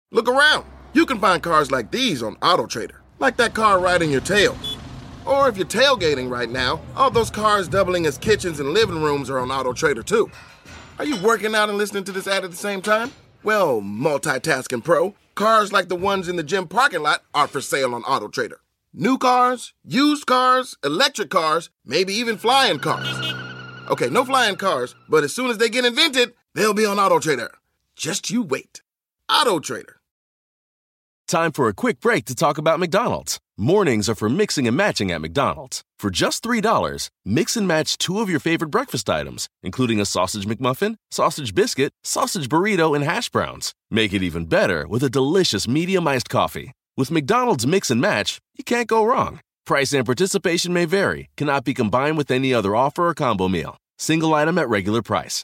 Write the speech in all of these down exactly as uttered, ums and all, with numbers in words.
Look around. You can find cars like these on AutoTrader, like that car riding your tail. Or if you're tailgating right now, all those cars doubling as kitchens and living rooms are on AutoTrader too. Are you working out and listening to this ad at the same time? Well, multitasking pro, cars like the ones in the gym parking lot are for sale on AutoTrader. New cars, used cars, electric cars, maybe even flying cars. Okay, no flying cars, but as soon as they get invented, they'll be on AutoTrader. Just you wait. AutoTrader. Time for a quick break to talk about McDonald's. Mornings are for mixing and matching at McDonald's. For just three dollars, mix and match two of your favorite breakfast items, including a sausage McMuffin, sausage biscuit, sausage burrito, and hash browns. Make it even better with a delicious medium iced coffee. With McDonald's Mix and Match, you can't go wrong. Price and participation may vary, cannot be combined with any other offer or combo meal. Single item at regular price.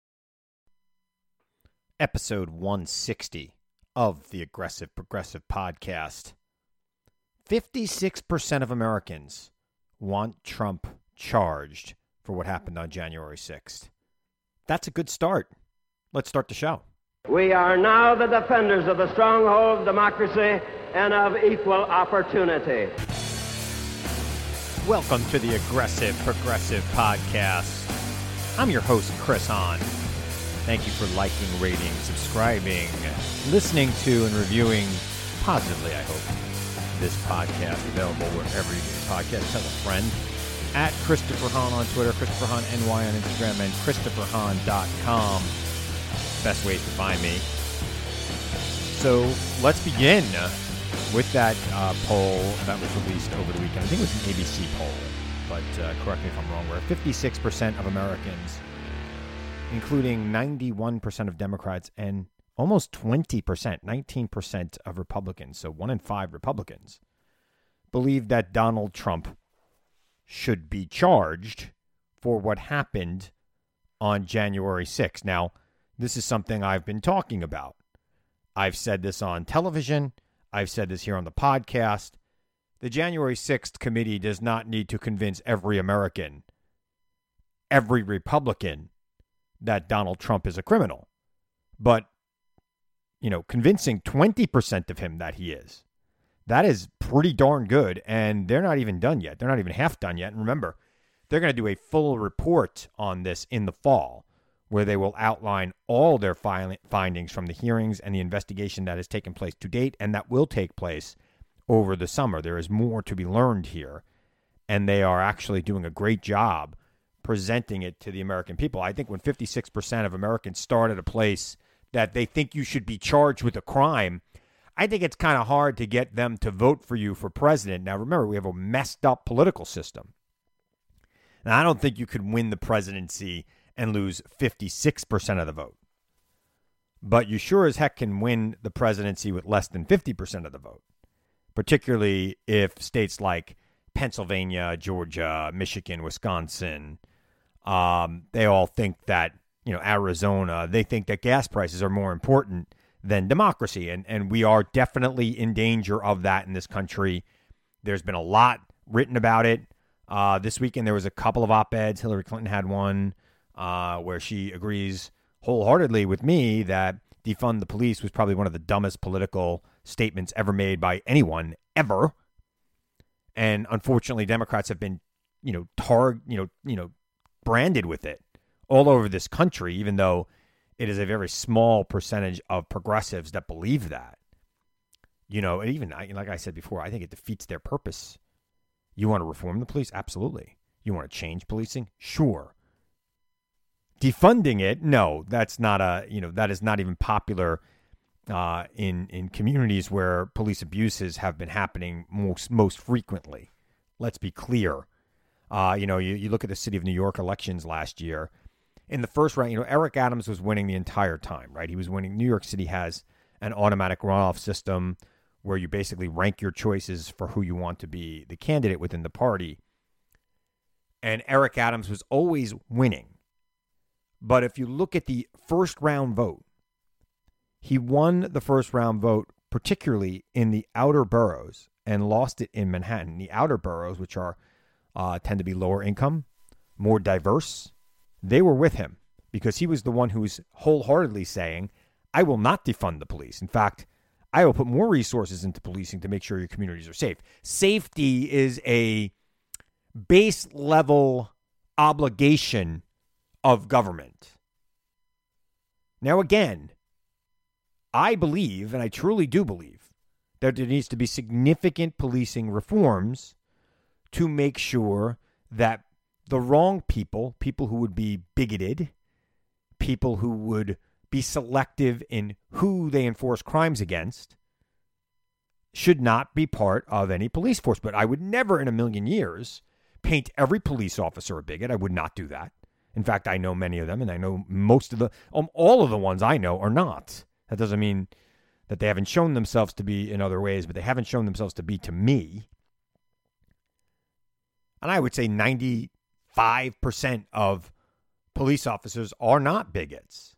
Episode one sixty of the Aggressive Progressive Podcast. fifty-six percent of Americans want Trump charged for what happened on January sixth. That's a good start. Let's start the show. We are now the defenders of the stronghold of democracy and of equal opportunity. Welcome to the Aggressive Progressive Podcast. I'm your host, Chris Hahn. Thank you for liking, rating, subscribing, listening to, and reviewing positively, I hope, this podcast, available wherever you get your podcast. Tell a friend. At Christopher Hahn on Twitter, Christopher Hahn N Y on Instagram, and Christopher Hahn dot com. Best ways to find me. So let's begin with that uh, poll that was released over the weekend. I think it was an A B C poll, but uh, correct me if I'm wrong, where fifty-six percent of Americans, including ninety-one percent of Democrats and almost twenty percent, nineteen percent of Republicans, so one in five Republicans, believe that Donald Trump should be charged for what happened on January sixth. Now, this is something I've been talking about. I've said this on television. I've said this here on the podcast. The January sixth committee does not need to convince every American, every Republican, that Donald Trump is a criminal. But, you know, convincing twenty percent of him that he is, that is pretty darn good. And they're not even done yet. They're not even half done yet. And remember, they're going to do a full report on this in the fall, where they will outline all their fi- findings from the hearings and the investigation that has taken place to date and that will take place over the summer. There is more to be learned here, and they are actually doing a great job presenting it to the American people. I think when fifty-six percent of Americans start at a place that they think you should be charged with a crime, I think it's kind of hard to get them to vote for you for president. Now, remember, we have a messed up political system. Now, I don't think you could win the presidency and lose fifty-six percent of the vote. But you sure as heck can win the presidency with less than fifty percent of the vote, particularly if states like Pennsylvania, Georgia, Michigan, Wisconsin, um, they all think that, you know, Arizona, they think that gas prices are more important than democracy. And, and we are definitely in danger of that in this country. There's been a lot written about it. Uh, this weekend, there was a couple of op-eds. Hillary Clinton had one uh, where she agrees wholeheartedly with me that defund the police was probably one of the dumbest political statements ever made by anyone, ever. And unfortunately, Democrats have been, you know, tar, you know, you know, branded with it all over this country, even though it is a very small percentage of progressives that believe that. You know, and even, like I said before, I think it defeats their purpose. You want to reform the police? Absolutely. You want to change policing? Sure. Defunding it? No, that's not a, you know, that is not even popular uh, in, in communities where police abuses have been happening most, most frequently. Let's be clear. Uh, you know, you, you look at the city of New York elections last year. In the first round, you know, Eric Adams was winning the entire time, right? He was winning. New York City has an automatic runoff system where you basically rank your choices for who you want to be the candidate within the party. And Eric Adams was always winning. But if you look at the first round vote, he won the first round vote, particularly in the outer boroughs, and lost it in Manhattan. The outer boroughs, which are uh, tend to be lower income, more diverse, they were with him because he was the one who was wholeheartedly saying, I will not defund the police. In fact, I will put more resources into policing to make sure your communities are safe. Safety is a base level obligation of government. Now, again, I believe, and I truly do believe, that there needs to be significant policing reforms to make sure that the wrong people, people who would be bigoted, people who would be selective in who they enforce crimes against, should not be part of any police force. But I would never in a million years paint every police officer a bigot. I would not do that. In fact, I know many of them, and I know most of the, um, all of the ones I know are not. That doesn't mean that they haven't shown themselves to be in other ways, but they haven't shown themselves to be to me. And I would say ninety-five percent of police officers are not bigots.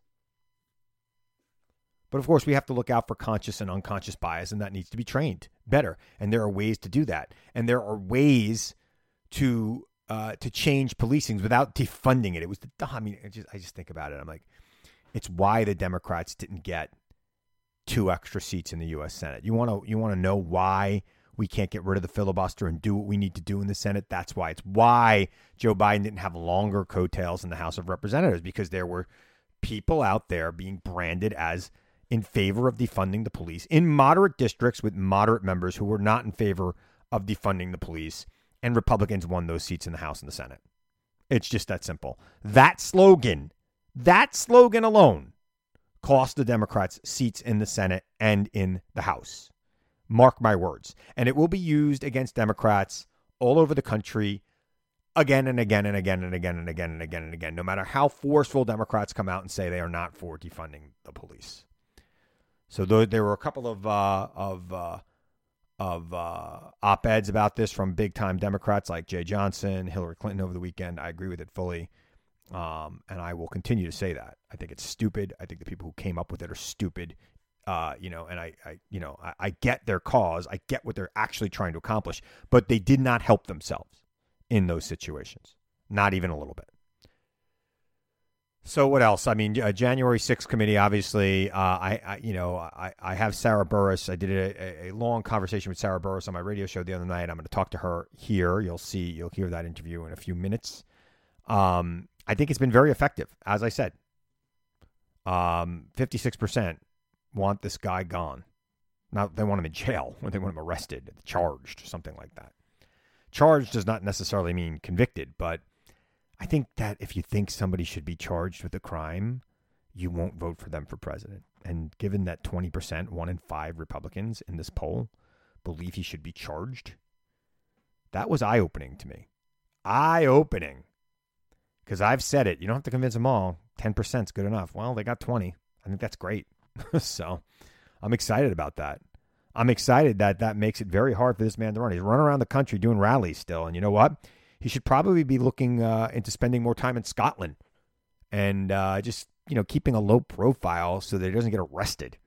But of course, we have to look out for conscious and unconscious bias, and that needs to be trained better. And there are ways to do that. And there are ways to uh, to change policing without defunding it. It was the, I mean, I just, I just think about it. I'm like, it's why the Democrats didn't get two extra seats in the U S Senate. You want to you want to know why we can't get rid of the filibuster and do what we need to do in the Senate? That's why. It's why Joe Biden didn't have longer coattails in the House of Representatives, because there were people out there being branded as in favor of defunding the police in moderate districts with moderate members who were not in favor of defunding the police, and Republicans won those seats in the House and the Senate. It's just that simple. That slogan, that slogan alone cost the Democrats seats in the Senate and in the House. Mark my words. And it will be used against Democrats all over the country again and again and again and again and again and again and again, no matter how forceful Democrats come out and say they are not for defunding the police. So there were a couple of uh, of uh, of uh, op-eds about this from big-time Democrats like Jay Johnson, Hillary Clinton over the weekend. I agree with it fully, um, and I will continue to say that. I think it's stupid. I think the people who came up with it are stupid. Uh, you know, and I, I you know, I, I get their cause. I get what they're actually trying to accomplish, but they did not help themselves in those situations, not even a little bit. So what else? I mean, uh, January sixth committee, obviously, uh, I, I, you know, I, I have Sarah Burris. I did a, a long conversation with Sarah Burris on my radio show the other night. I'm going to talk to her here. You'll see, you'll hear that interview in a few minutes. Um, I think it's been very effective. As I said, um, fifty-six percent want this guy gone. Not they want him in jail, or they want him arrested, charged, something like that. Charged does not necessarily mean convicted, but I think that if you think somebody should be charged with a crime, you won't vote for them for president. And given that twenty percent, one in five Republicans in this poll believe he should be charged, that was eye-opening to me. Eye-opening. Because I've said it. You don't have to convince them all. ten percent is good enough. Well, they got twenty. I think that's great. So I'm excited about that. I'm excited that that makes it very hard for this man to run. He's running around the country doing rallies still. And you know what? He should probably be looking uh, into spending more time in Scotland and uh, just, you know, keeping a low profile so that he doesn't get arrested.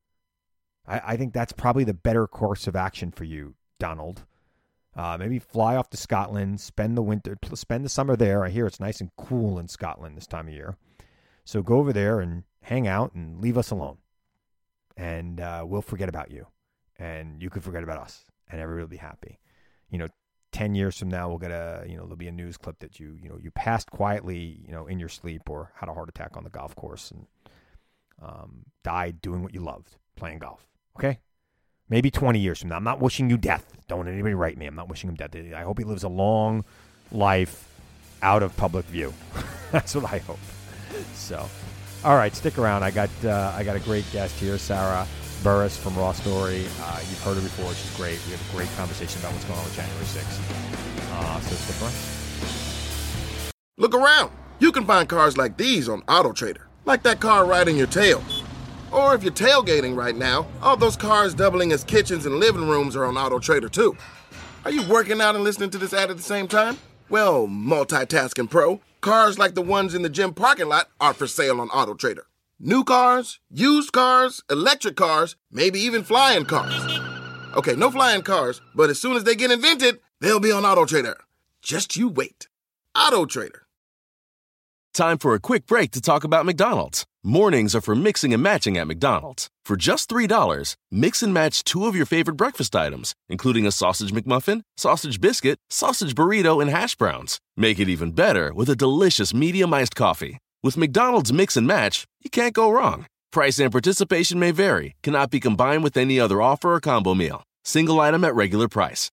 I, I think that's probably the better course of action for you, Donald. Uh, maybe fly off to Scotland, spend the winter, spend the summer there. I hear it's nice and cool in Scotland this time of year. So go over there and hang out and leave us alone. And uh, we'll forget about you. And you could forget about us. And everybody will be happy. You know, ten years from now, we'll get a, you know, there'll be a news clip that you, you know, you passed quietly, you know, in your sleep or had a heart attack on the golf course and um, died doing what you loved, playing golf. Okay? Maybe twenty years from now. I'm not wishing you death. Don't anybody write me. I'm not wishing him death. I hope he lives a long life out of public view. That's what I hope. So, all right, stick around. I got uh, I got a great guest here, Sarah Burris from Raw Story. Uh, you've heard her before. She's great. We have a great conversation about what's going on with January sixth. Uh, so stick around. Look around. You can find cars like these on AutoTrader, like that car riding your tail. Or if you're tailgating right now, all those cars doubling as kitchens and living rooms are on AutoTrader too. Are you working out and listening to this ad at the same time? Well, multitasking pro, cars like the ones in the gym parking lot are for sale on AutoTrader. New cars, used cars, electric cars, maybe even flying cars. Okay, no flying cars, but as soon as they get invented, they'll be on AutoTrader. Just you wait. AutoTrader. Time for a quick break to talk about McDonald's. Mornings are for mixing and matching at McDonald's. For just three dollars, mix and match two of your favorite breakfast items, including a sausage McMuffin, sausage biscuit, sausage burrito, and hash browns. Make it even better with a delicious medium iced coffee. With McDonald's Mix and Match, you can't go wrong. Price and participation may vary. Cannot be combined with any other offer or combo meal. Single item at regular price.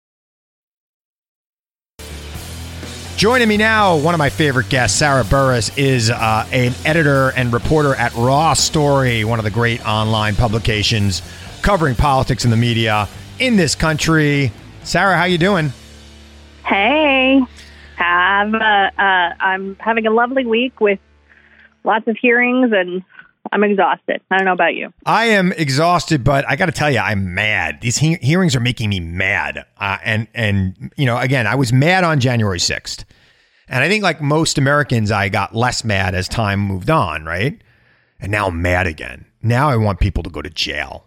Joining me now, one of my favorite guests, Sarah Burris, is uh, an editor and reporter at Raw Story, one of the great online publications covering politics and the media in this country. Sarah, how you doing? Hey, have, uh, uh, I'm having a lovely week with lots of hearings, and I'm exhausted. I don't know about you. I am exhausted, but I got to tell you, I'm mad. These he- hearings are making me mad. Uh, and, and, you know, again, I was mad on January sixth. And I think like most Americans, I got less mad as time moved on, right? And now I'm mad again. Now I want people to go to jail.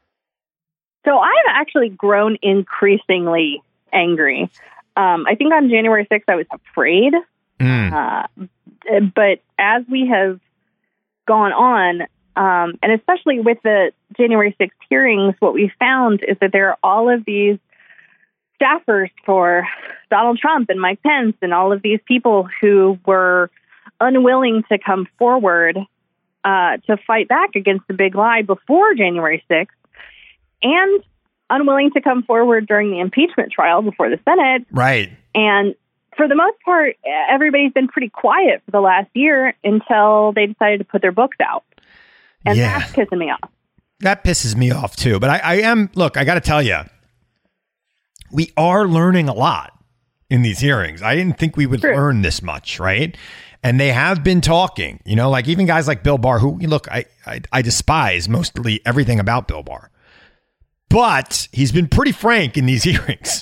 So I've actually grown increasingly angry. Um, I think on January sixth, I was afraid. Mm. Uh, but as we have gone on, um, and especially with the January sixth hearings, what we found is that there are all of these staffers for Donald Trump and Mike Pence and all of these people who were unwilling to come forward uh, to fight back against the big lie before January sixth and unwilling to come forward during the impeachment trial before the Senate. Right. And for the most part, everybody's been pretty quiet for the last year until they decided to put their books out. And Yeah. that's pissing me off. That pisses me off too. But I, I am, look, I got to tell you, we are learning a lot in these hearings. I didn't think we would True. learn this much, right? And they have been talking, you know, like even guys like Bill Barr, who, look, I, I, I despise mostly everything about Bill Barr. But he's been pretty frank in these hearings.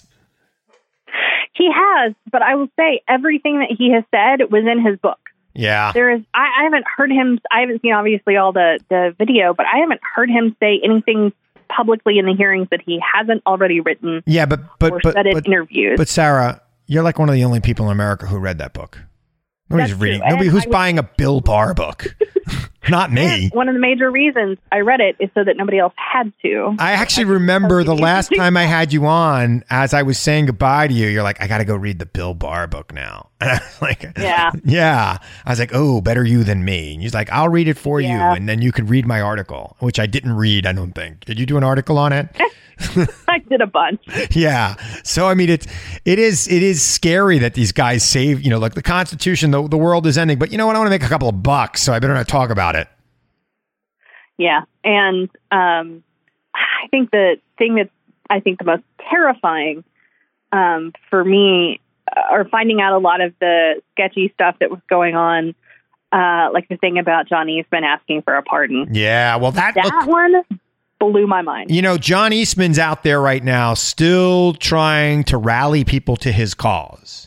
He has, but I will say everything that he has said was in his book. Yeah. There is, I, I haven't heard him, I haven't seen obviously all the, the video, but I haven't heard him say anything publicly in the hearings that he hasn't already written. Yeah, but but or but, said in but, interviews. but Sarah, you're like one of the only people in America who read that book. Nobody's That's reading. true. Nobody And who's I would- buying a Bill Barr book. Not me. And one of the major reasons I read it is so that nobody else had to. I actually remember the last time I had you on, as I was saying goodbye to you, you're like, I got to go read the Bill Barr book now. And I was like, Yeah. yeah. I was like, oh, better you than me. And he's like, I'll read it for Yeah. you. And then you could read my article, which I didn't read, I don't think. Did you do an article on it? I did a bunch. Yeah. So, I mean, it's, it is, it is scary that these guys save, you know, like the Constitution, the, the world is ending, but you know what? I want to make a couple of bucks, so I better not talk about it. Yeah. And um, I think the thing that's, I think the most terrifying um, for me uh, are finding out a lot of the sketchy stuff that was going on, uh, like the thing about John Eastman asking for a pardon. Yeah. Well, that, That look, one blew my mind. you know, John Eastman's out there right now still trying to rally people to his cause.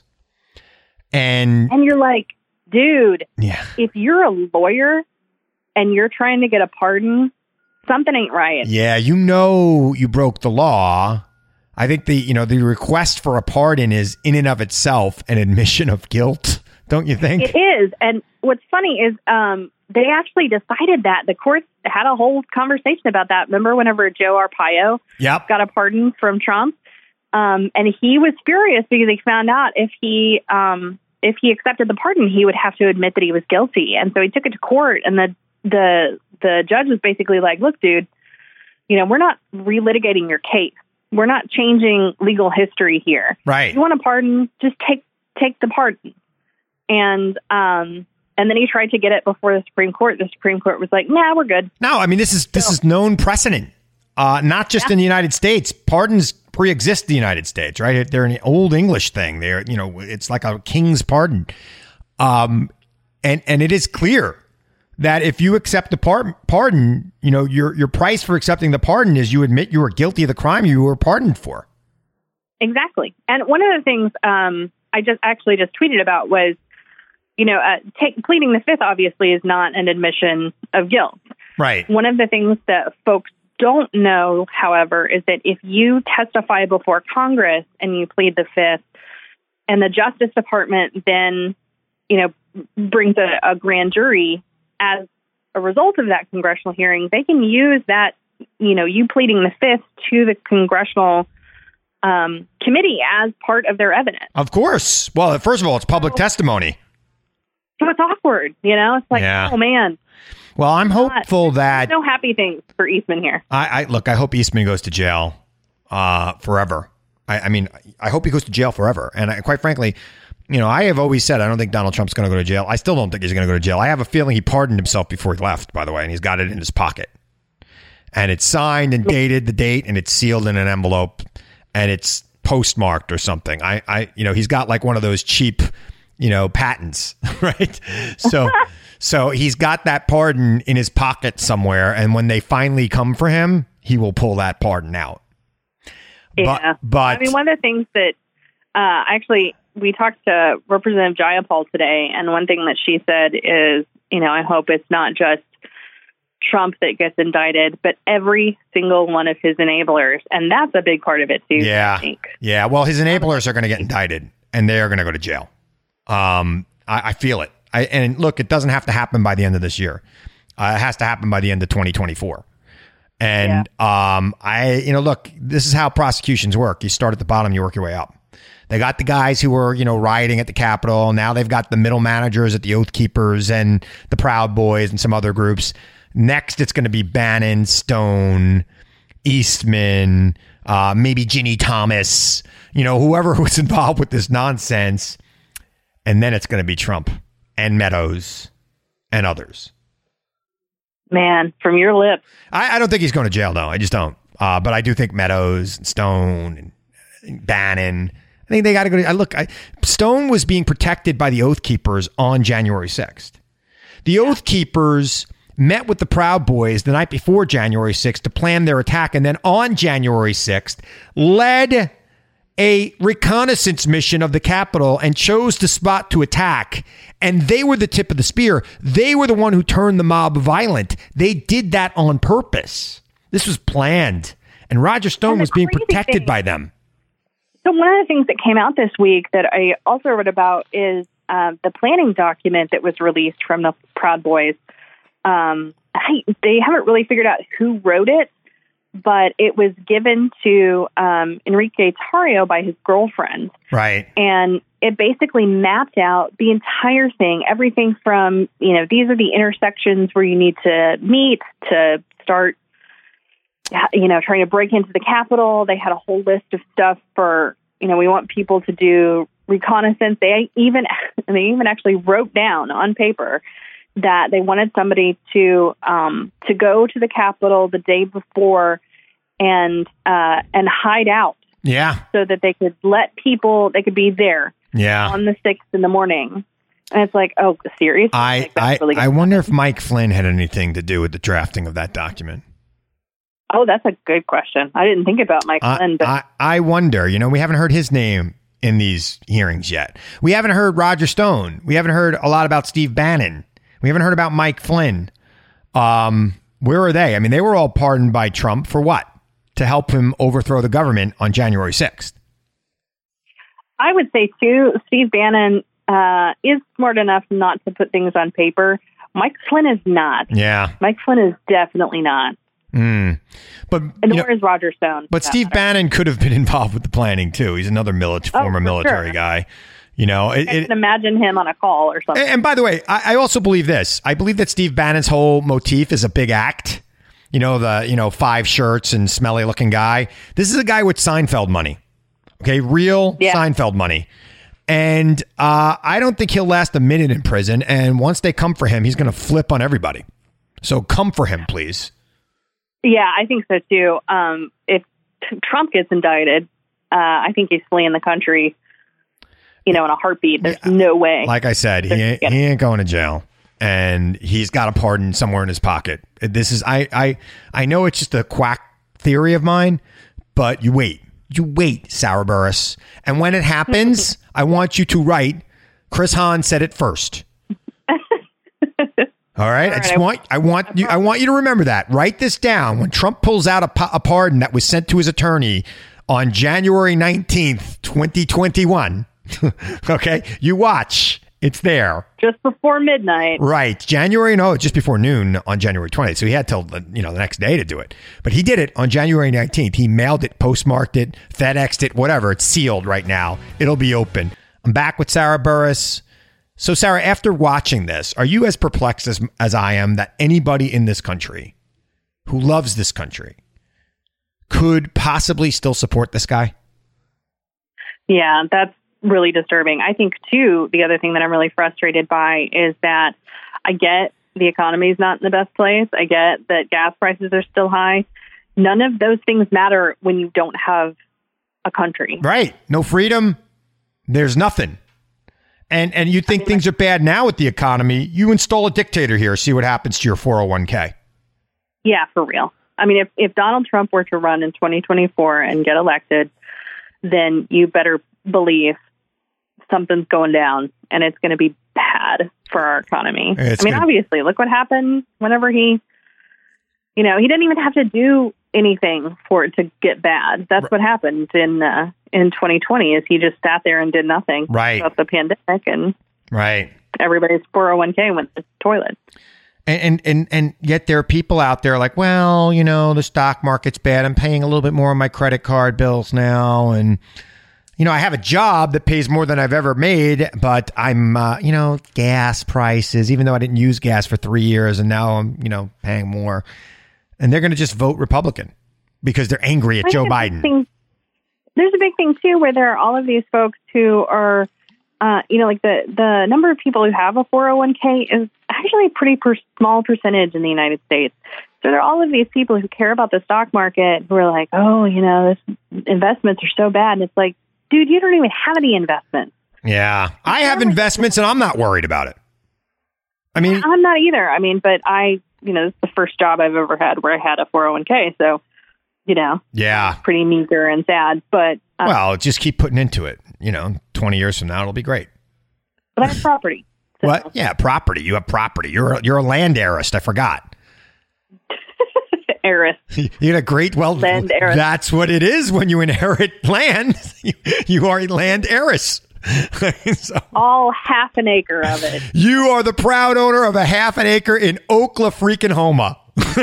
And And you're like, dude, yeah, if you're a lawyer and you're trying to get a pardon, something ain't right. yeah, you know, you broke the law. I think the, you know, the request for a pardon is in and of itself an admission of guilt. Don't you think? It is. And what's funny is um, they actually decided that. The court had a whole conversation about that. Remember whenever Joe Arpaio Yep. got a pardon from Trump? Um, and he was furious because he found out if he um, if he accepted the pardon, he would have to admit that he was guilty. And so he took it to court, and the the the judge was basically like, look, dude, you know, we're not relitigating your case. We're not changing legal history here. Right. If you want a pardon, just take take the pardon. And um, and then he tried to get it before the Supreme Court. The Supreme Court was like, nah, we're good. No, I mean, this is this is known precedent, uh, not just Yeah. in the United States. Pardons pre-exist the United States, right? They're an old English thing. They're, you know, it's like a king's pardon. Um, and and it is clear that if you accept the par- pardon, you know, your your price for accepting the pardon is you admit you were guilty of the crime you were pardoned for. Exactly. And one of the things um, I just actually just tweeted about was, you know, uh, take, pleading the fifth obviously is not an admission of guilt. Right. One of the things that folks don't know, however, is that if you testify before Congress and you plead the fifth, and the Justice Department then, you know, brings a, a grand jury as a result of that congressional hearing, they can use that, you know, you pleading the fifth to the congressional um, committee as part of their evidence. Of course. Well, first of all, it's public so, testimony. So it's awkward, you know? It's like, yeah. oh, man. Well, I'm hopeful Not, that... no happy things for Eastman here. I, I Look, I hope Eastman goes to jail uh, forever. I, I mean, I hope he goes to jail forever. And I, quite frankly, you know, I have always said I don't think Donald Trump's going to go to jail. I still don't think he's going to go to jail. I have a feeling he pardoned himself before he left, by the way, and he's got it in his pocket. And it's signed and dated, the date, and it's sealed in an envelope, and it's postmarked or something. I, I you know, he's got like one of those cheap, you know, patents, right? So... So he's got that pardon in his pocket somewhere, and when they finally come for him, he will pull that pardon out. Yeah. But, but I mean, one of the things that uh, actually we talked to Representative Jayapal today, and one thing that she said is, you know, I hope it's not just Trump that gets indicted, but every single one of his enablers, and that's a big part of it too. Yeah, I think. yeah. Well, his enablers are going to get indicted, and they are going to go to jail. Um, I, I feel it. I, and look, it doesn't have to happen by the end of this year. Uh, it has to happen by the end of twenty twenty-four. And yeah. um, I, you know, look, this is how prosecutions work. You start at the bottom, you work your way up. They got the guys who were, you know, rioting at the Capitol. Now they've got the middle managers at the Oath Keepers and the Proud Boys and some other groups. Next, it's going to be Bannon, Stone, Eastman, uh, maybe Ginny Thomas, you know, whoever was involved with this nonsense. And then it's going to be Trump and Meadows and others. Man, from your lips. I, I don't think he's going to jail, though. I just don't. Uh, but I do think Meadows and Stone and Bannon, I think they got to go to... I look, I, Stone was being protected by the Oath Keepers on January sixth. The Oath Keepers met with the Proud Boys the night before January sixth to plan their attack, and then on January sixth led a reconnaissance mission of the Capitol and chose the spot to attack. And they were the tip of the spear. They were the one who turned the mob violent. They did that on purpose. This was planned. And Roger Stone was being protected by them. So one of the things that came out this week that I also read about is uh, the planning document that was released from the Proud Boys. Um, I, they haven't really figured out who wrote it, but it was given to um, Enrique Tarrio by his girlfriend. Right. And it basically mapped out the entire thing, everything from, you know, these are the intersections where you need to meet to start, you know, trying to break into the Capitol. They had a whole list of stuff for, you know, we want people to do reconnaissance. They even, they even actually wrote down on paper that they wanted somebody to um, to go to the Capitol the day before and uh, and hide out. Yeah. So that they could let people, they could be there. Yeah. On the sixth in the morning. And it's like, oh, seriously? I like, I, really I wonder if Mike Flynn had anything to do with the drafting of that document. Oh, that's a good question. I didn't think about Mike I, Flynn. But I, I wonder, you know, we haven't heard his name in these hearings yet. We haven't heard Roger Stone. We haven't heard a lot about Steve Bannon. We haven't heard about Mike Flynn. Um, where are they? I mean, they were all pardoned by Trump for what? To help him overthrow the government on January sixth. I would say, too, Steve Bannon uh, is smart enough not to put things on paper. Mike Flynn is not. Yeah. Mike Flynn is definitely not. Mm. But and nor is Roger Stone. But Steve matter. Bannon could have been involved with the planning, too. He's another mili- oh, former military sure. guy. You know, it, I can it, imagine him on a call or something. And, and by the way, I, I also believe this. I believe that Steve Bannon's whole motif is a big act. You know, the, you know, five shirts and smelly looking guy. This is a guy with Seinfeld money. Okay. Real yeah. Seinfeld money. And uh, I don't think he'll last a minute in prison. And once they come for him, he's going to flip on everybody. So come for him, please. Yeah, I think so, too. Um, if t- Trump gets indicted, uh, I think he's fleeing the country, you know, in a heartbeat. There's yeah. no way. Like I said, he ain't, he ain't going to jail. And he's got a pardon somewhere in his pocket. This is, I, I, I know it's just a quack theory of mine, but you wait. You wait, Sarah Burris. And when it happens, I want you to write, Chris Hahn said it first. All right. All right I just I, want I want you I want you to remember that. Write this down. When Trump pulls out a, a pardon that was sent to his attorney on January nineteenth, twenty twenty-one. Okay, you watch It's there. Just before midnight. Right. January, no, just before noon on January twentieth. So he had till the, you know, the next day to do it. But he did it on January nineteenth. He mailed it, postmarked it, FedExed it, whatever. It's sealed right now. It'll be open. I'm back with Sarah Burris. So, Sarah, after watching this, are you as perplexed as, as I am that anybody in this country who loves this country could possibly still support this guy? Yeah, that's really disturbing. I think, too, the other thing that I'm really frustrated by is that I get the economy is not in the best place. I get that gas prices are still high. None of those things matter when you don't have a country. Right. No freedom. There's nothing. And and you think I mean, things are bad now with the economy. You install a dictator here, see what happens to your four oh one k. Yeah, for real. I mean, if, if Donald Trump were to run in twenty twenty-four and get elected, then you better believe something's going down, and it's going to be bad for our economy. It's I mean, gonna... obviously, look what happened whenever he, you know, he didn't even have to do anything for it to get bad. That's right. What happened in uh, in twenty twenty is he just sat there and did nothing right. about the pandemic, and right. everybody's four oh one k went to the toilet. And, and and and yet there are people out there like, well, you know, the stock market's bad. I'm paying a little bit more on my credit card bills now, and you know, I have a job that pays more than I've ever made, but I'm, uh, you know, gas prices, even though I didn't use gas for three years and now I'm, you know, paying more. And they're going to just vote Republican because they're angry at I Joe Biden. Thing, there's a big thing, too, where there are all of these folks who are, uh, you know, like the, the number of people who have a four oh one k is actually a pretty per- small percentage in the United States. So there are all of these people who care about the stock market who are like, oh, you know, this investments are so bad. And it's like, dude, you don't even have any investments. Yeah, I have investments and I'm not worried about it. I mean, I'm not either. I mean, but I, you know, this is the first job I've ever had where I had a four oh one k. So, you know, yeah, pretty meager and sad. But um, well, just keep putting into it. You know, twenty years from now, it'll be great. But I have property. So. What? Yeah, property. You have property. You're a, you're a land heiress. I forgot. Heiress. You had a great, well, land heiress. That's what it is when you inherit land. You, you are a land heiress. So, all half an acre of it. You are the proud owner of a half an acre in Oklahoma.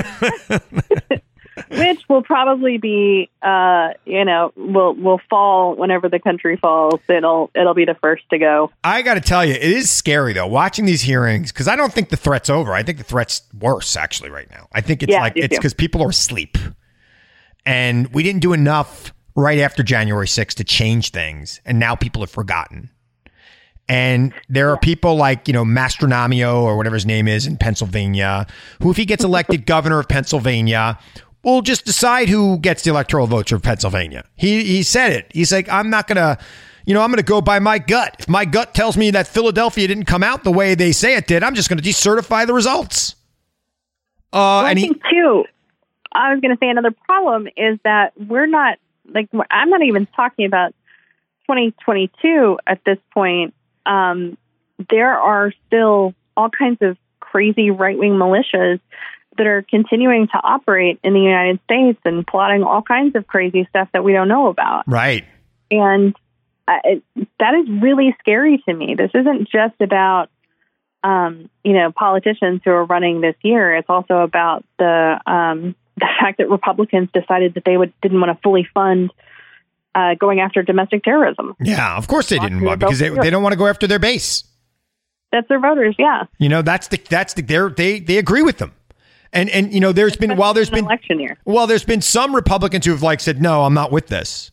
Which will probably be, uh, you know, will will fall whenever the country falls. It'll it'll be the first to go. I got to tell you, it is scary though watching these hearings because I don't think the threat's over. I think the threat's worse actually right now. I think it's yeah, like it's because people are asleep, and we didn't do enough right after January sixth to change things, and now people have forgotten. And there are people like, you know, Mastronomio or whatever his name is in Pennsylvania, who if he gets elected governor of Pennsylvania, will just decide who gets the electoral votes of Pennsylvania. He he said it. He's like, I'm not going to, you know, I'm going to go by my gut. If my gut tells me that Philadelphia didn't come out the way they say it did, I'm just going to decertify the results. Uh, well, and I think, he, too, I was going to say another problem is that we're not, like, I'm not even talking about twenty twenty-two at this point. Um, there are still all kinds of crazy right-wing militias that are continuing to operate in the United States and plotting all kinds of crazy stuff that we don't know about. Right. And uh, it, that is really scary to me. This isn't just about, um, you know, politicians who are running this year. It's also about the um, the fact that Republicans decided that they would didn't want to fully fund Uh, going after domestic terrorism. Yeah, of course they didn't want because they they don't want to go after their base. That's their voters, yeah. You know, that's the that's the they they they agree with them, and and you know, there's been while there's been election year. Well, there's been some Republicans who have like said, no, I'm not with this.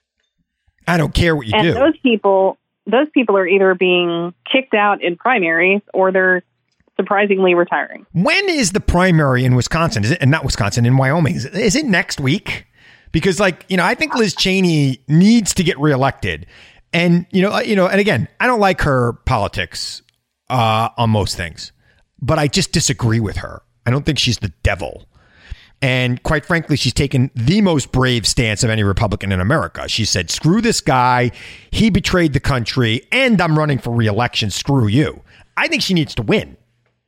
I don't care what you and do. Those people, those people are either being kicked out in primaries or they're surprisingly retiring. When is the primary in Wisconsin? Is it and not Wisconsin in Wyoming? Is it, is it next week? Because, like, you know, I think Liz Cheney needs to get reelected. And, you know, you know, and again, I don't like her politics uh, on most things, but I just disagree with her. I don't think she's the devil. And quite frankly, she's taken the most brave stance of any Republican in America. She said, screw this guy. He betrayed the country and I'm running for reelection. Screw you. I think she needs to win.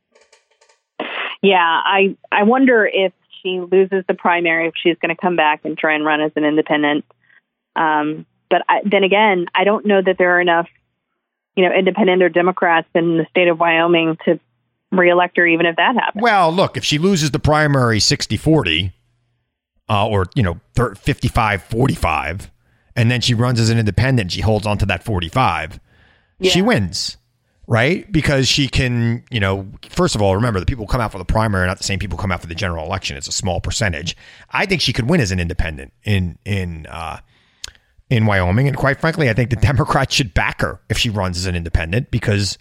Yeah, I, I wonder if she loses the primary, if she's going to come back and try and run as an independent. Um, but I, then again, I don't know that there are enough you know, independent or Democrats in the state of Wyoming to reelect her, even if that happens. Well, look, if she loses the primary sixty forty, uh, or, you know, fifty-five forty-five, and then she runs as an independent, she holds on to that forty-five, yeah. she wins, right? Because she can, you know, first of all, remember, the people who come out for the primary are not the same people who come out for the general election. It's a small percentage. I think she could win as an independent in, in, uh, in Wyoming. And quite frankly, I think the Democrats should back her if she runs as an independent, because,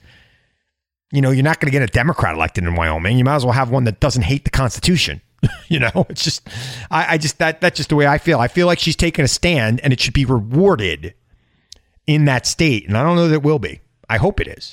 you know, you're not going to get a Democrat elected in Wyoming. You might as well have one that doesn't hate the Constitution. You know, it's just, I, I just, that that's just the way I feel. I feel like she's taken a stand and it should be rewarded in that state. And I don't know that it will be. I hope it is.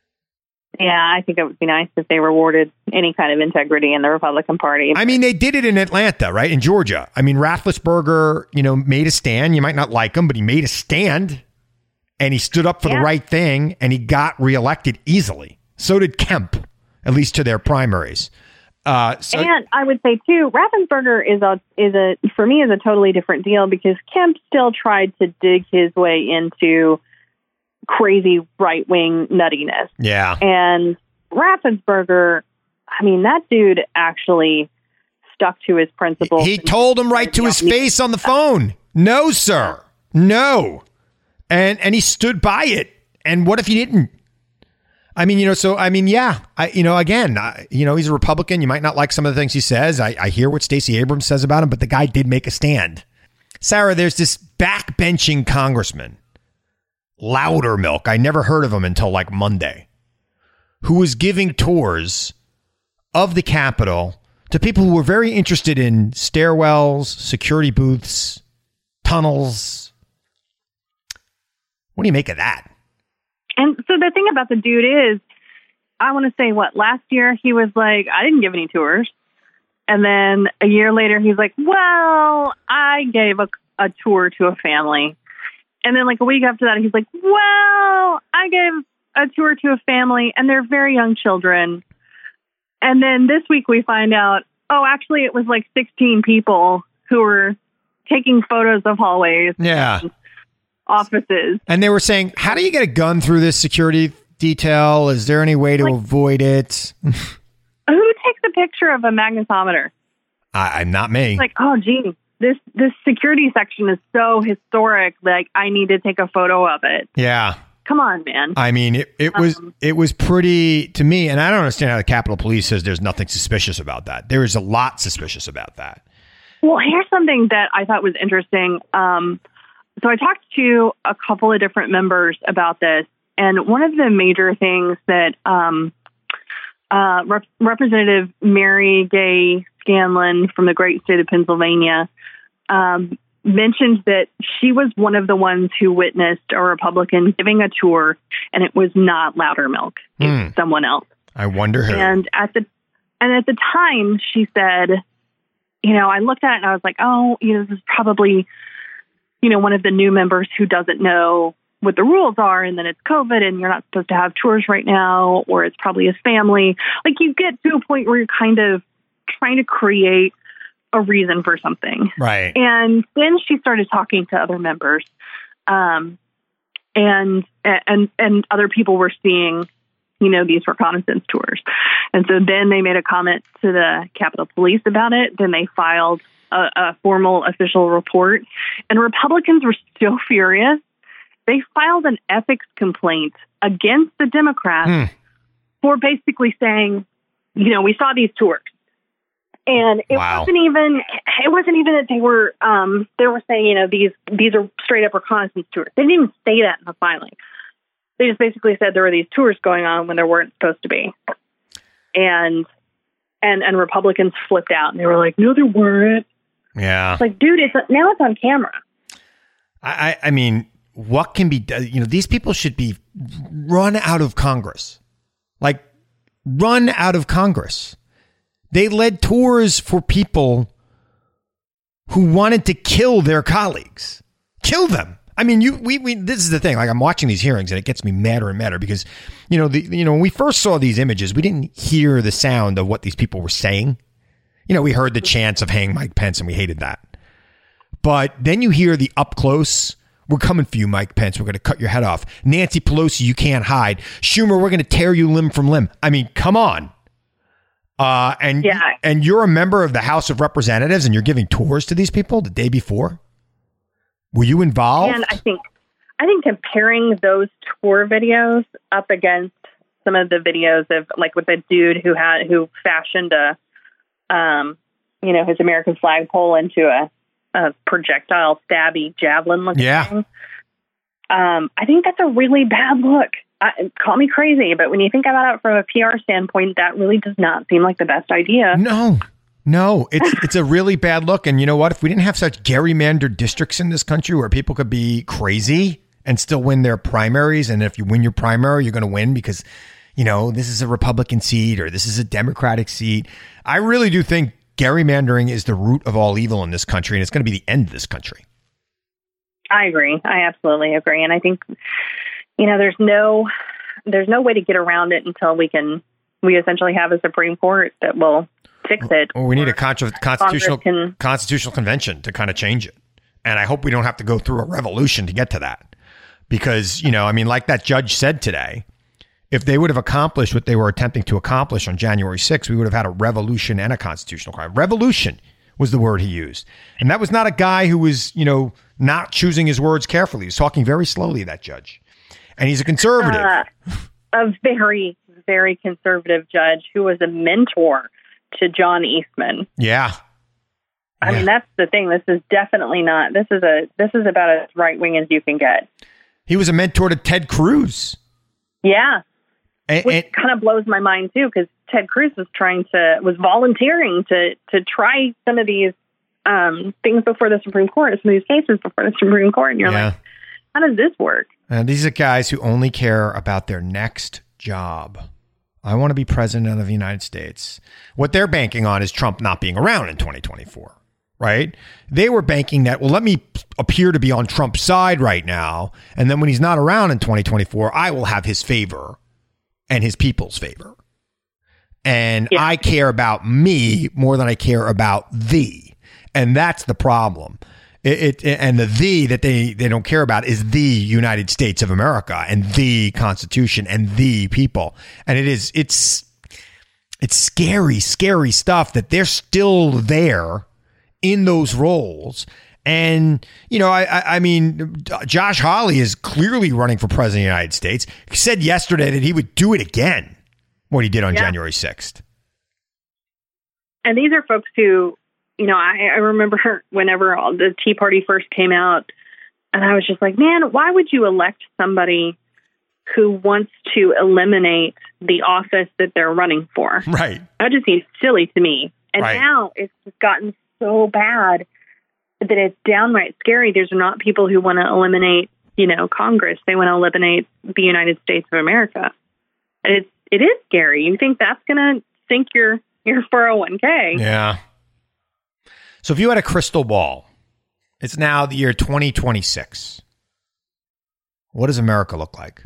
Yeah, I think it would be nice if they rewarded any kind of integrity in the Republican Party. I mean, they did it in Atlanta, right? In Georgia. I mean, Rafflesberger, you know, made a stand. You might not like him, but he made a stand and he stood up for yeah. the right thing and he got reelected easily. So did Kemp, at least to their primaries. Uh, so, and I would say, too, Raffensperger is a, is a, for me, is a totally different deal, because Kemp still tried to dig his way into crazy right-wing nuttiness. Yeah. And Raffensperger, I mean, that dude actually stuck to his principles. He told him right to his face on the phone. No, sir. No. And and he stood by it. And what if he didn't? I mean, you know, so, I mean, yeah, I, you know, again, I, you know, he's a Republican. You might not like some of the things he says. I, I hear what Stacey Abrams says about him, but the guy did make a stand. Sarah, there's this backbenching congressman, Loudermilk. I never heard of him until like Monday, who was giving tours of the Capitol to people who were very interested in stairwells, security booths, tunnels. What do you make of that? And so the thing about the dude is, I want to say, what, last year he was like, I didn't give any tours. And then a year later, he's like, well, I gave a, a tour to a family. And then like a week after that, he's like, well, I gave a tour to a family and they're very young children. And then this week we find out, oh, actually it was like sixteen people who were taking photos of hallways. Yeah. And offices. And they were saying, how do you get a gun through this security detail? Is there any way to like, avoid it? Who takes a picture of a magnetometer? I, I'm not me. It's like, oh, gee, this, this security section is so historic. Like, I need to take a photo of it. Yeah. Come on, man. I mean, it, it was um, it was pretty, to me, and I don't understand how the Capitol Police says there's nothing suspicious about that. There is a lot suspicious about that. Well, here's something that I thought was interesting. Um, So I talked to a couple of different members about this, and one of the major things that um, uh, Rep- Representative Mary Gay Scanlon from the great state of Pennsylvania um, mentioned that she was one of the ones who witnessed a Republican giving a tour, and it was not Loudermilk, it mm. was someone else. I wonder who. And at the and at the time, she said, you know, I looked at it and I was like, oh, you know, this is probably, you know, one of the new members who doesn't know what the rules are, and then it's COVID and you're not supposed to have tours right now, or it's probably his family. Like, you get to a point where you're kind of trying to create a reason for something. Right. And then she started talking to other members, um, and, and, and other people were seeing, you know, these reconnaissance tours. And so then they made a comment to the Capitol Police about it. Then they filed A, a formal official report, and Republicans were so furious. They filed an ethics complaint against the Democrats hmm. for basically saying, you know, we saw these tours, and it wow. wasn't even it wasn't even that they were um, they were saying, you know, these these are straight up reconnaissance tours. They didn't even say that in the filing. They just basically said there were these tours going on when there weren't supposed to be, and and and Republicans flipped out and they were like, no, there weren't. Yeah. It's like, dude, it's now it's on camera. I, I mean, what can be done? You know, these people should be run out of Congress. Like, run out of Congress. They led tours for people who wanted to kill their colleagues. Kill them. I mean, you we, we this is the thing. Like, I'm watching these hearings and it gets me madder and madder because, you know, the you know, when we first saw these images, we didn't hear the sound of what these people were saying. You know, we heard the chants of hang Mike Pence and we hated that. But then you hear the up close We're coming for you, Mike Pence. We're going to cut your head off. Nancy Pelosi, you can't hide. Schumer, we're going to tear you limb from limb. I mean, come on. Uh, and yeah. and you're a member of the House of Representatives, and you're giving tours to these people the day before. Were you involved? And I think I think comparing those tour videos up against some of the videos of like with the dude who had who fashioned a, um, you know, his American flagpole into a. a projectile stabby javelin looking yeah. thing. Um, I think that's a really bad look. I, call me crazy, but when you think about it from a P R standpoint, that really does not seem like the best idea. No, no, it's it's a really bad look. And you know what? If we didn't have such gerrymandered districts in this country where people could be crazy and still win their primaries, and if you win your primary, you're going to win because, you know, this is a Republican seat or this is a Democratic seat. I really do think gerrymandering is the root of all evil in this country, and it's going to be the end of this country. I agree. I absolutely agree. And I think, you know, there's no there's no way to get around it until we can we essentially have a Supreme Court that will fix it. Or we need a contra- constitutional can, constitutional convention to kind of change it. And I hope we don't have to go through a revolution to get to that. Because, you know, I mean, like that judge said today, if they would have accomplished what they were attempting to accomplish on January sixth, we would have had a revolution and a constitutional crime. Revolution was the word he used. And that was not a guy who was, you know, not choosing his words carefully. He was talking very slowly, that judge. And he's a conservative. Uh, a very, very conservative judge who was a mentor to John Eastman. Yeah. I yeah. mean, that's the thing. This is definitely not, this is a, this is about as right wing as you can get. He was a mentor to Ted Cruz. Yeah. And, Which and, kind of blows my mind too, because Ted Cruz was trying to was volunteering to to try some of these um, things before the Supreme Court, some of these cases before the Supreme Court, and you're yeah. like, how does this work? And these are guys who only care about their next job. I want to be president of the United States. What they're banking on is Trump not being around in twenty twenty-four, right? They were banking that, well, let me appear to be on Trump's side right now, and then when he's not around in twenty twenty-four, I will have his favor. And his people's favor. And yeah. I care about me more than I care about thee. And that's the problem. It, it and the thee that they, they don't care about is the United States of America and the Constitution and the people. And it is, it's, it's scary, scary stuff that they're still there in those roles. And, you know, I, I I mean, Josh Hawley is clearly running for president of the United States. He said yesterday that he would do it again, what he did on yeah. January sixth. And these are folks who, you know, I, I remember whenever all the Tea Party first came out, and I was just like, man, why would you elect somebody who wants to eliminate the office that they're running for? Right. That just seems silly to me. And right. now it's just gotten so bad that it's downright scary. There's not people who want to eliminate, you know, Congress. They want to eliminate the United States of America. And it's, it is scary. You think that's going to sink your, your four oh one k. Yeah. So if you had a crystal ball, it's now the year twenty twenty-six. What does America look like?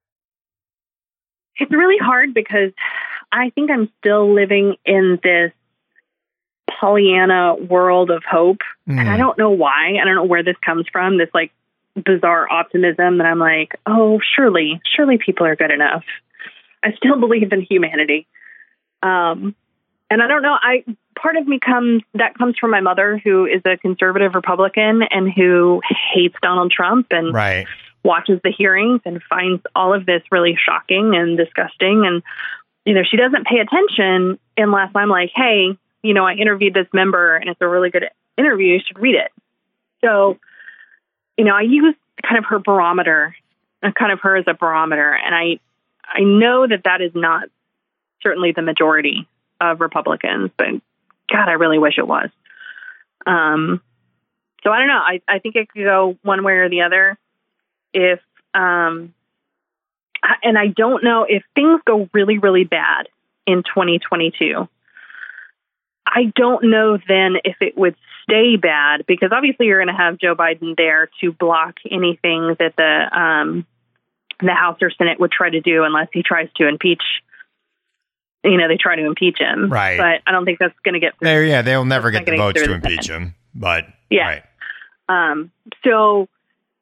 It's really hard because I think I'm still living in this Pollyanna world of hope. Mm. And I don't know why. I don't know where this comes from, this like bizarre optimism that I'm like, oh, surely, surely people are good enough. I still believe in humanity. Um, and I don't know, I part of me comes, that comes from my mother, who is a conservative Republican and who hates Donald Trump and right. watches the hearings and finds all of this really shocking and disgusting. And, you know, she doesn't pay attention unless I'm like, hey, you know, I interviewed this member and it's a really good interview. You should read it. So, you know, I use kind of her barometer, kind of her as a barometer. And I, I know that that is not certainly the majority of Republicans, but God, I really wish it was. Um, so I don't know. I, I think it could go one way or the other. If, um, and I don't know if things go really, really bad in twenty twenty-two. I don't know then if it would stay bad, because obviously you're going to have Joe Biden there to block anything that the um, the House or Senate would try to do unless he tries to impeach. You know, they try to impeach him. Right. But I don't think that's going to get through. There, yeah, they'll never that's get the votes to impeach him. But, yeah. right. Um, so,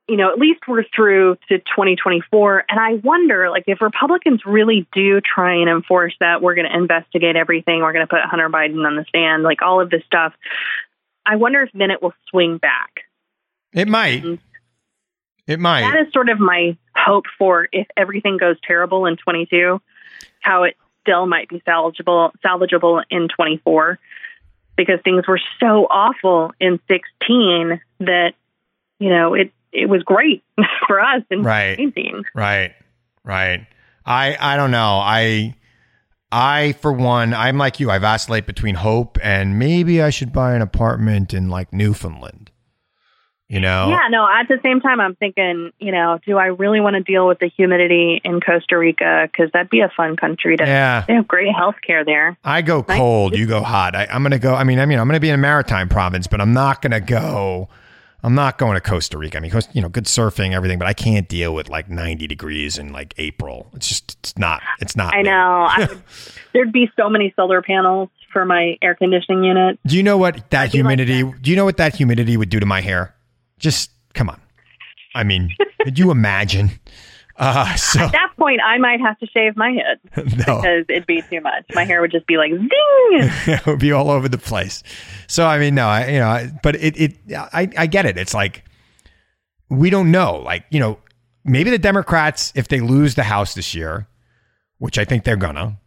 you know, at least we're through to twenty twenty-four. And I wonder, like, if Republicans really do try and enforce that, we're going to investigate everything, we're going to put Hunter Biden on the stand, like all of this stuff, I wonder if then it will swing back. It might. And it might. That is sort of my hope for if everything goes terrible in twenty-two, how it still might be salvageable, salvageable in twenty-four, because things were so awful in sixteen that, you know, it, it was great for us in right. nineteen. Right. Right. I, I don't know. I, I, for one, I'm like you. I vacillate between hope and maybe I should buy an apartment in like Newfoundland. You know? Yeah, no, at the same time, I'm thinking, you know, do I really want to deal with the humidity in Costa Rica? Because that'd be a fun country to, yeah. They have great health care there. I go cold, nice. You go hot. I, I'm going to go, I mean, I mean, I'm going to be in a maritime province, but I'm not going to go, I'm not going to Costa Rica. I mean, you know, good surfing, everything, but I can't deal with like ninety degrees in like April. It's just, it's not, it's not. I know. I would, there'd be so many solar panels for my air conditioning unit. Do you know what that humidity, like that. do you know what that humidity would do to my hair? Just come on. I mean, could you imagine? Uh, so at that point, I might have to shave my head no. because it'd be too much. My hair would just be like zing. It would be all over the place. So I mean, no, I, you know, but it, it, I, I get it. It's like we don't know. Like, you know, maybe the Democrats, if they lose the House this year, which I think they're gonna,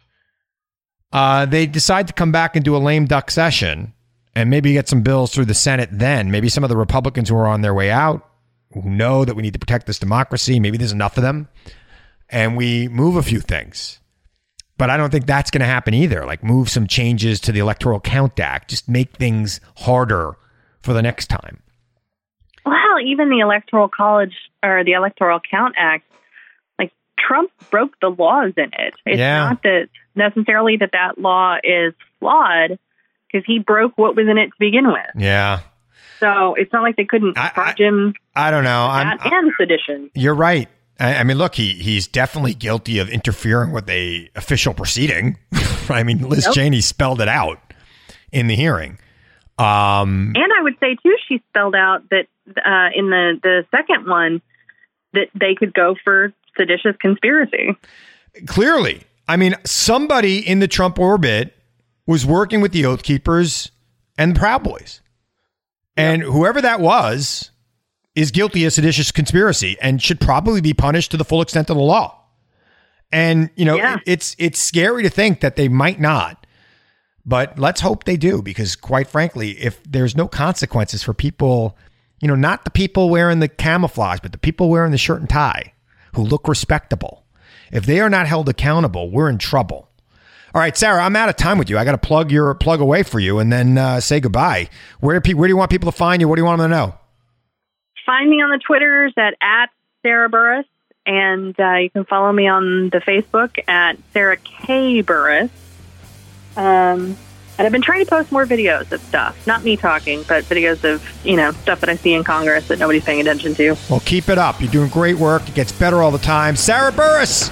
uh, they decide to come back and do a lame duck session. And maybe get some bills through the Senate then. Maybe some of the Republicans who are on their way out, who know that we need to protect this democracy, maybe there's enough of them. And we move a few things. But I don't think that's going to happen either. Like move some changes to the Electoral Count Act. Just make things harder for the next time. Well, even the Electoral College or the Electoral Count Act, like Trump broke the laws in it. It's yeah. not that necessarily that that law is flawed, because he broke what was in it to begin with. Yeah. So it's not like they couldn't charge him. I don't know. I'm, and sedition. You're right. I, I mean, look, he he's definitely guilty of interfering with a official proceeding. I mean, Liz nope. Cheney spelled it out in the hearing. Um, and I would say, too, she spelled out that uh, in the, the second one that they could go for seditious conspiracy. Clearly. I mean, somebody in the Trump orbit was working with the Oath Keepers and the Proud Boys. And yep. whoever that was is guilty of seditious conspiracy and should probably be punished to the full extent of the law. And, you know, yeah. it's it's scary to think that they might not. But let's hope they do, because quite frankly, if there's no consequences for people, you know, not the people wearing the camouflage, but the people wearing the shirt and tie who look respectable, if they are not held accountable, we're in trouble. All right, Sarah, I'm out of time with you. I got to plug your plug away for you and then uh, say goodbye. Where do, where do you want people to find you? What do you want them to know? Find me on the Twitters at, at Sarah Burris, and uh, you can follow me on the Facebook at Sarah K. Burris. Um, and I've been trying to post more videos of stuff. Not me talking, but videos of, you know, stuff that I see in Congress that nobody's paying attention to. Well, keep it up. You're doing great work. It gets better all the time. Sarah Burris!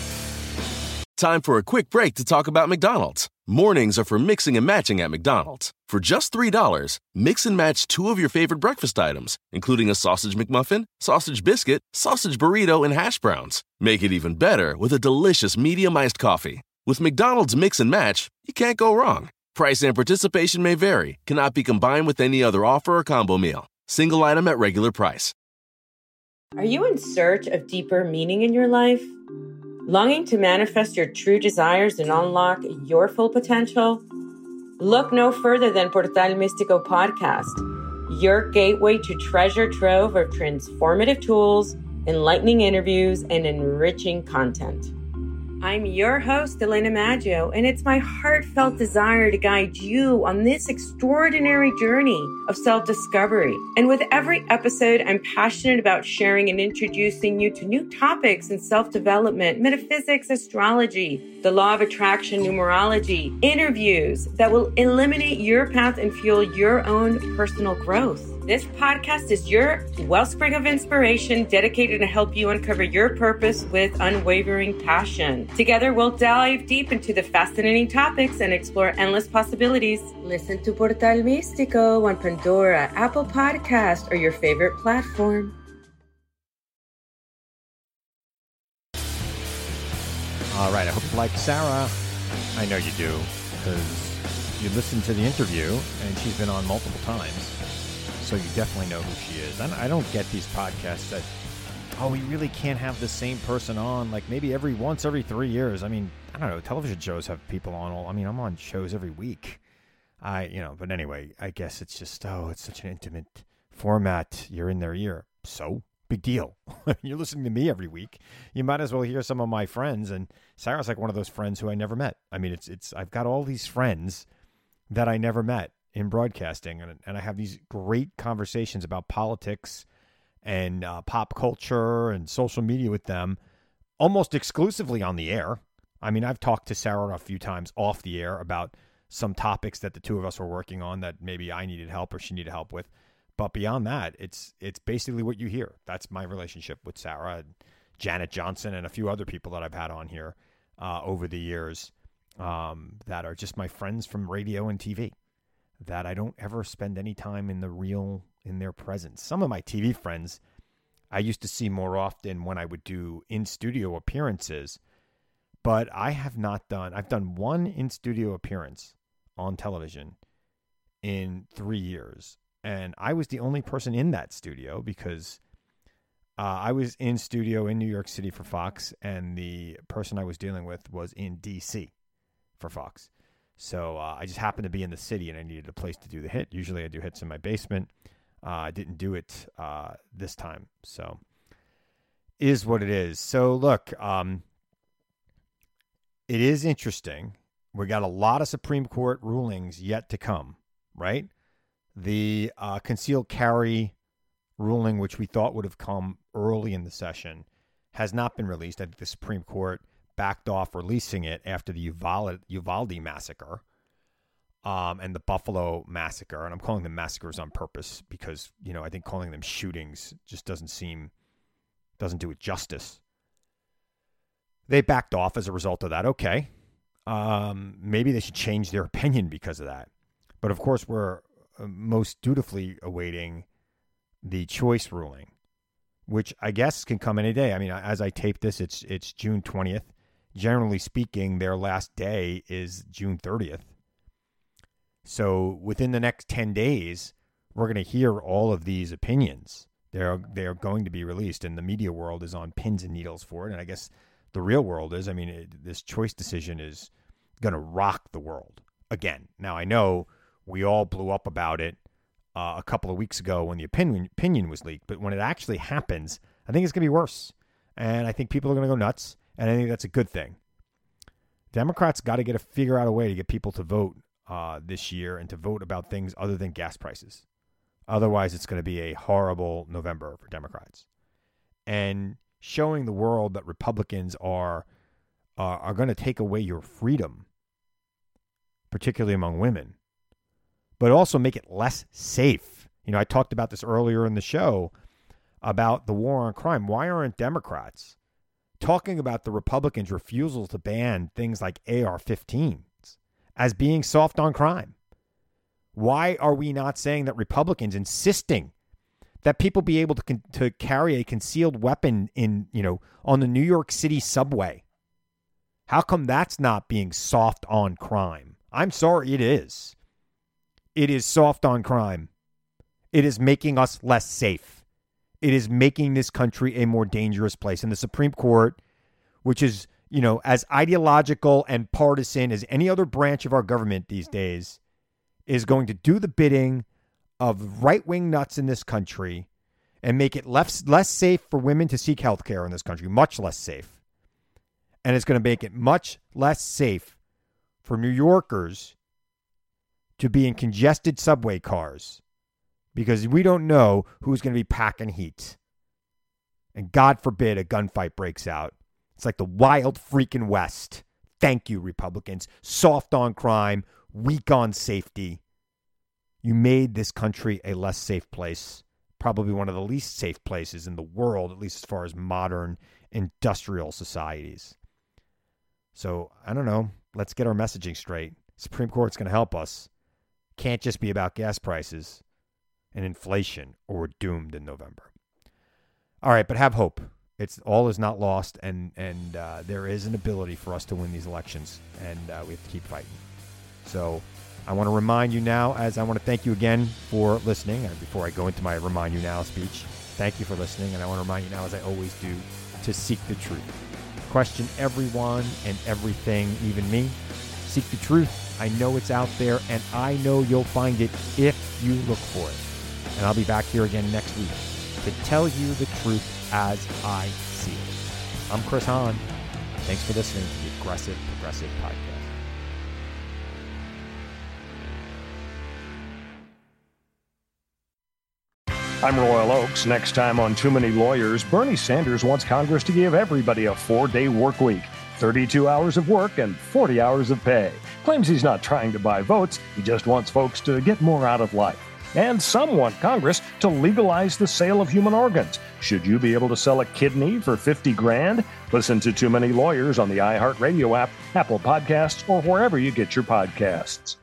Time for a quick break to talk about McDonald's. Mornings are for mixing and matching at McDonald's. For just three dollars, mix and match two of your favorite breakfast items, including a sausage McMuffin, sausage biscuit, sausage burrito, and hash browns. Make it even better with a delicious medium iced coffee. With McDonald's Mix and Match, you can't go wrong. Price and participation may vary. Cannot be combined with any other offer or combo meal. Single item at regular price. Are you in search of deeper meaning in your life? Longing to manifest your true desires and unlock your full potential? Look no further than Portal Místico Podcast, your gateway to treasure trove of transformative tools, enlightening interviews, and enriching content. I'm your host, Elena Maggio, and it's my heartfelt desire to guide you on this extraordinary journey of self-discovery. And with every episode, I'm passionate about sharing and introducing you to new topics in self-development, metaphysics, astrology, the law of attraction, numerology, interviews that will eliminate your path and fuel your own personal growth. This podcast is your wellspring of inspiration dedicated to help you uncover your purpose with unwavering passion. Together, we'll dive deep into the fascinating topics and explore endless possibilities. Listen to Portal Místico on Pandora, Apple Podcast, or your favorite platform. All right, I hope you like Sarah. I know you do, because you listened to the interview, and she's been on multiple times, so you definitely know who she is. I don't get these podcasts that, oh, we really can't have the same person on, like maybe every once every three years. I mean, I don't know, television shows have people on all, I mean, I'm on shows every week. I, you know, but anyway, I guess it's just, oh, it's such an intimate format. You're in their ear. So? Big deal. You're listening to me every week. You might as well hear some of my friends. And Sarah's like one of those friends who I never met. I mean, it's it's. I've got all these friends that I never met in broadcasting, and and I have these great conversations about politics and uh, pop culture and social media with them, almost exclusively on the air. I mean, I've talked to Sarah a few times off the air about some topics that the two of us were working on that maybe I needed help or she needed help with. But beyond that, it's it's basically what you hear. That's my relationship with Sarah, and Janet Johnson, and a few other people that I've had on here uh, over the years um, that are just my friends from radio and T V, that I don't ever spend any time in the real, in their presence. Some of my T V friends I used to see more often when I would do in-studio appearances, but I have not done, I've done one in-studio appearance on television in three years. And I was the only person in that studio because uh, I was in studio in New York City for Fox, and the person I was dealing with was in D C for Fox. So uh, I just happened to be in the city, and I needed a place to do the hit. Usually I do hits in my basement. Uh, I didn't do it uh, this time. So is what it is. So look, um, it is interesting. We got a lot of Supreme Court rulings yet to come, right? The uh, concealed carry ruling, which we thought would have come early in the session, has not been released. I think the Supreme Court backed off releasing it after the Uvalde, Uvalde massacre um, and the Buffalo massacre. And I'm calling them massacres on purpose because, you know, I think calling them shootings just doesn't seem, doesn't do it justice. They backed off as a result of that. Okay. Um, maybe they should change their opinion because of that. But of course, we're most dutifully awaiting the choice ruling, which I guess can come any day. I mean, as I tape this, it's it's June twentieth. Generally speaking, their last day is June thirtieth. So within the next ten days, we're going to hear all of these opinions. They're, they're going to be released, and the media world is on pins and needles for it. And I guess the real world is, I mean, it, this choice decision is going to rock the world again. Now, I know we all blew up about it uh, a couple of weeks ago when the opinion opinion was leaked. But when it actually happens, I think it's going to be worse. And I think people are going to go nuts. And I think that's a good thing. Democrats got to get a figure out a way to get people to vote uh, this year and to vote about things other than gas prices. Otherwise, it's going to be a horrible November for Democrats. And showing the world that Republicans are uh, are going to take away your freedom, particularly among women, but also make it less safe. You know, I talked about this earlier in the show about the war on crime. Why aren't Democrats talking about the Republicans' refusal to ban things like A R fifteens as being soft on crime? Why are we not saying that Republicans insisting that people be able to con- to carry a concealed weapon in, you know, on the New York City subway? How come that's not being soft on crime? I'm sorry, it is. It is soft on crime. It is making us less safe. It is making this country a more dangerous place. And the Supreme Court, which is, you know, as ideological and partisan as any other branch of our government these days, is going to do the bidding of right-wing nuts in this country and make it less, less safe for women to seek health care in this country, much less safe. And it's going to make it much less safe for New Yorkers to be in congested subway cars because we don't know who's going to be packing heat. And God forbid a gunfight breaks out. It's like the wild freaking West. Thank you, Republicans. Soft on crime, weak on safety. You made this country a less safe place, probably one of the least safe places in the world, at least as far as modern industrial societies. So, I don't know. Let's get our messaging straight. Supreme Court's going to help us. Can't just be about gas prices and inflation, or we're doomed in November. All right, but have hope. It's all is not lost, and and uh, there is an ability for us to win these elections, and uh, we have to keep fighting. So I want to remind you now, as I want to thank you again for listening. And before I go into my remind you now speech, thank you for listening, and I want to remind you now, as I always do, to seek the truth. Question everyone and everything, even me. Seek the truth. I know it's out there, and I know you'll find it if you look for it. And I'll be back here again next week to tell you the truth as I see it. I'm Chris Hahn. Thanks for listening to the Aggressive Progressive Podcast. I'm Royal Oaks. Next time on Too Many Lawyers, Bernie Sanders wants Congress to give everybody a four-day work week, thirty-two hours of work and forty hours of pay. Claims he's not trying to buy votes. He just wants folks to get more out of life. And some want Congress to legalize the sale of human organs. Should you be able to sell a kidney for fifty grand? Listen to Too Many Lawyers on the iHeartRadio app, Apple Podcasts, or wherever you get your podcasts.